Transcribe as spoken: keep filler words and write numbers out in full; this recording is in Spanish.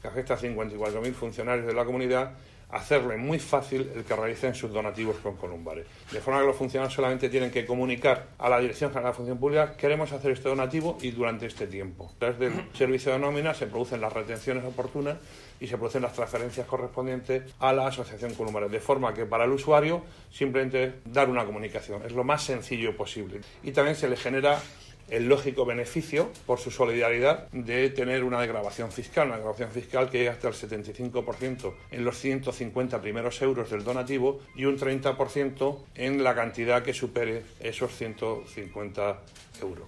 que afecta a cincuenta y cuatro mil funcionarios de la comunidad, hacerle muy fácil el que realicen sus donativos con Columbares. De forma que los funcionarios solamente tienen que comunicar a la Dirección General de Función Pública: queremos hacer este donativo y durante este tiempo. A través del servicio de nómina se producen las retenciones oportunas y se producen las transferencias correspondientes a la Asociación Columbares, de forma que para el usuario simplemente dar una comunicación es lo más sencillo posible. Y también se le genera el lógico beneficio, por su solidaridad, de tener una desgravación fiscal, una desgravación fiscal que llega hasta el setenta y cinco por ciento en los ciento cincuenta primeros euros del donativo y un treinta por ciento en la cantidad que supere esos ciento cincuenta euros.